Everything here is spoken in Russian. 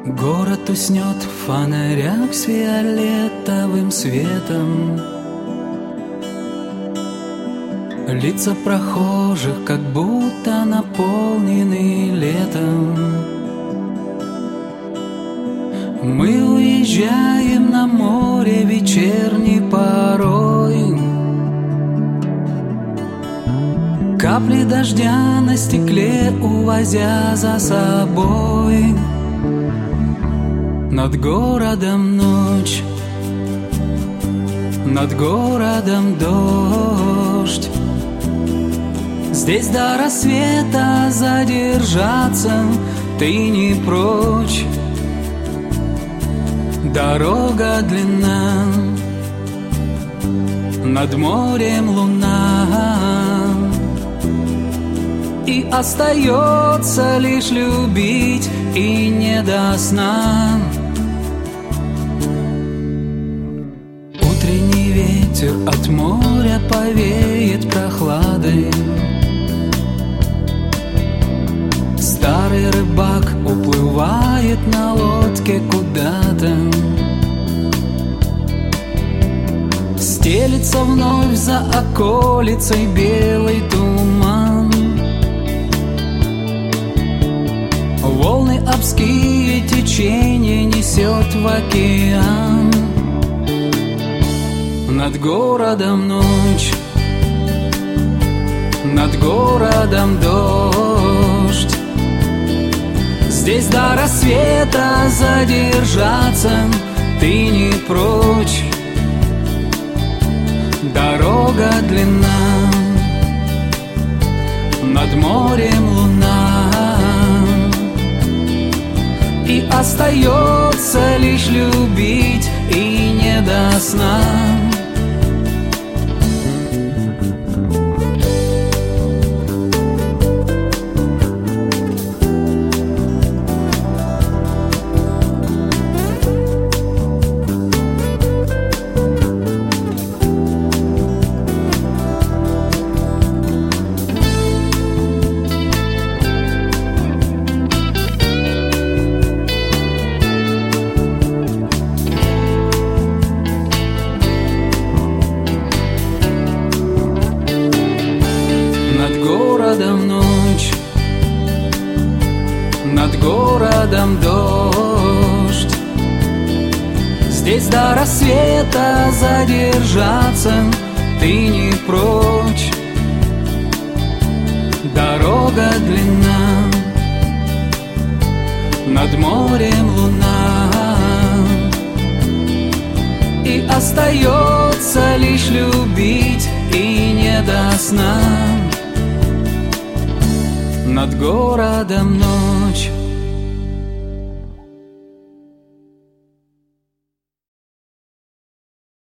Город уснет в фонарях с фиолетовым светом. Лица прохожих как будто наполнены летом. Мы уезжаем на море вечерней порой. Капли дождя на стекле увозя за собой. Над городом ночь, над городом дождь. Здесь до рассвета задержаться ты не прочь. Дорога длинна, над морем луна, и остается лишь любить и не до сна. Утренний ветер от моря повеет прохладой. Старый рыбак уплывает на лодке куда-то. Стелится вновь за околицей белый туман. Волны обские течение несет в океан. Над городом ночь, над городом дождь. Здесь до рассвета задержаться ты не прочь. Дорога длинна, над морем луна, и остается лишь любить и не до сна. Ночь, над городом дождь. Здесь до рассвета задержаться ты не прочь. Дорога длинна, над морем луна, и остается лишь любить и не до сна. Над городом ночь,